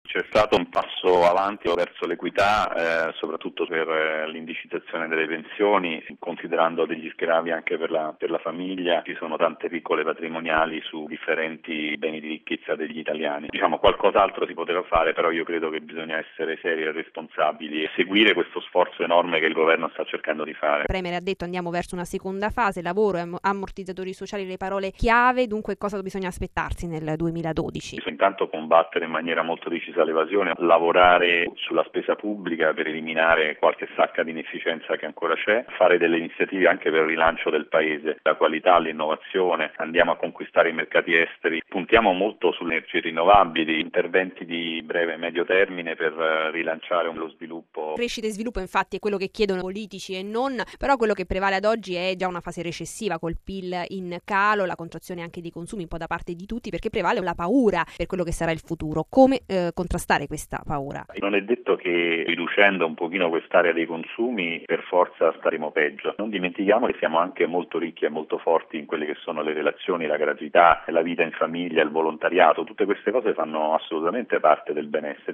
C'è stato un passo avanti verso l'equità, soprattutto per l'indicizzazione delle pensioni, considerando degli sgravi anche per la famiglia. Ci sono tante piccole patrimoniali su differenti beni di ricchezza degli italiani. Qualcos'altro si poteva fare, però io credo che bisogna essere seri e responsabili e seguire questo sforzo enorme che il governo sta cercando di fare. Il Premier ha detto andiamo verso una seconda fase, lavoro e ammortizzatori sociali, le parole chiave. Dunque cosa bisogna aspettarsi nel 2012? Bisogna intanto combattere in maniera molto decisa l'evasione, lavorare sulla spesa pubblica per eliminare qualche sacca di inefficienza che ancora c'è, fare delle iniziative anche per il rilancio del paese, la qualità, l'innovazione, andiamo a conquistare i mercati esteri, puntiamo molto sulle energie rinnovabili, interventi di breve e medio termine per rilanciare lo sviluppo. Crescita e sviluppo infatti è quello che chiedono politici e non, però quello che prevale ad oggi è già una fase recessiva col PIL in calo, la contrazione anche dei consumi un po' da parte di tutti, perché prevale la paura per quello che sarà il futuro. Come contrastare questa paura? Non è detto che riducendo un pochino quest'area dei consumi per forza staremo peggio. Non dimentichiamo che siamo anche molto ricchi e molto forti in quelle che sono le relazioni, la gratuità, la vita in famiglia, il volontariato. Tutte queste cose fanno assolutamente parte del benessere.